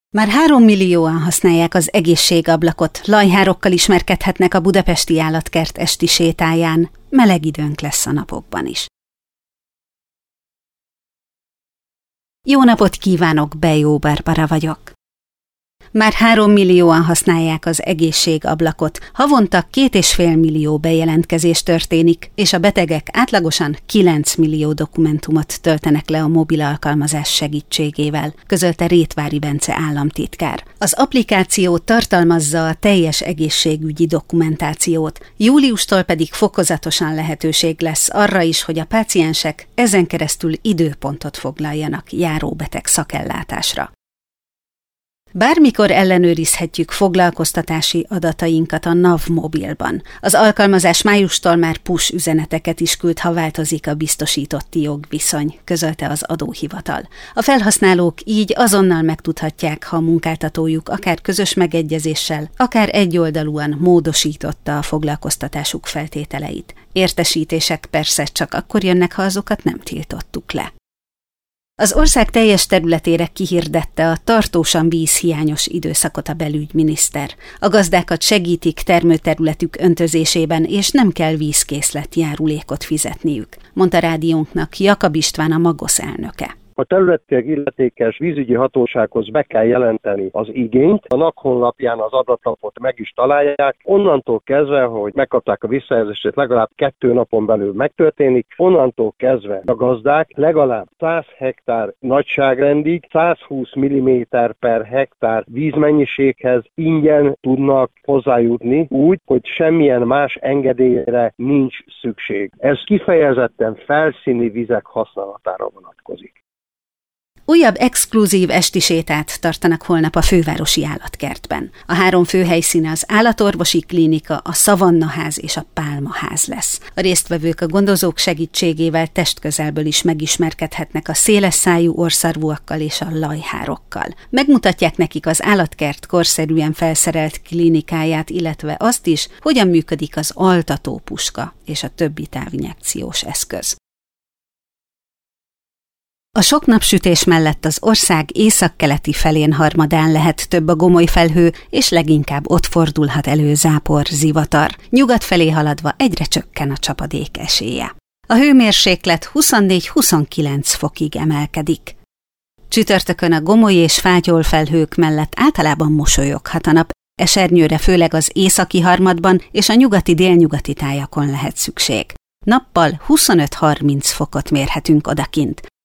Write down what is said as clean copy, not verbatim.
Már 3 millióan használják az egészségablakot, lajhárokkal ismerkedhetnek a budapesti állatkert esti sétáján. Meleg időnk lesz a napokban is. Jó napot kívánok, Bejó Barbara vagyok. Már 3 millióan használják az egészségablakot, havonta 2,5 millió bejelentkezés történik, és a betegek átlagosan 9 millió dokumentumot töltenek le a mobil alkalmazás segítségével, közölte Rétvári Bence államtitkár. Az applikáció tartalmazza a teljes egészségügyi dokumentációt, júliustól pedig fokozatosan lehetőség lesz arra is, hogy a páciensek ezen keresztül időpontot foglaljanak járóbeteg szakellátásra. Bármikor ellenőrizhetjük foglalkoztatási adatainkat a NAV mobilban. Az alkalmazás májustól már push üzeneteket is küld, ha változik a biztosítotti jogviszony, közölte az adóhivatal. A felhasználók így azonnal megtudhatják, ha a munkáltatójuk akár közös megegyezéssel, akár egyoldalúan módosította a foglalkoztatásuk feltételeit. Értesítések persze csak akkor jönnek, ha azokat nem tiltottuk le. Az ország teljes területére kihirdette a tartósan vízhiányos időszakot a belügyminiszter. A gazdákat segítik termőterületük öntözésében, és nem kell vízkészletjárulékot fizetniük, mondta rádiónknak Jakab István, a Magosz elnöke. A területileg illetékes vízügyi hatósághoz be kell jelenteni az igényt. A NAK honlapján az adatlapot meg is találják. Onnantól kezdve, hogy megkapták a visszajelzését, legalább 2 napon belül megtörténik. Onnantól kezdve a gazdák legalább 100 hektár nagyságrendig, 120 mm per hektár vízmennyiséghez ingyen tudnak hozzájutni úgy, hogy semmilyen más engedélyre nincs szükség. Ez kifejezetten felszíni vizek használatára vonatkozik. Újabb exkluzív esti sétát tartanak holnap a fővárosi állatkertben. A 3 fő helyszíne az állatorvosi klinika, a Szavannaház és a Pálmaház lesz. A résztvevők a gondozók segítségével testközelből is megismerkedhetnek a széles szájú orrszarvúakkal és a lajhárokkal. Megmutatják nekik az állatkert korszerűen felszerelt klinikáját, illetve azt is, hogyan működik az altatópuska és a többi távinjekciós eszköz. A sok napsütés mellett az ország északkeleti felén harmadán lehet több a gomoly felhő, és leginkább ott fordulhat elő zápor, zivatar. Nyugat felé haladva egyre csökken a csapadék esélye. A hőmérséklet 24-29 fokig emelkedik. Csütörtökön a gomoly és fátyol felhők mellett általában mosolyoghat a nap, esernyőre főleg az északi harmadban és a nyugati-délnyugati tájakon lehet szükség. Nappal 25-30 fokot mérhetünk odakint.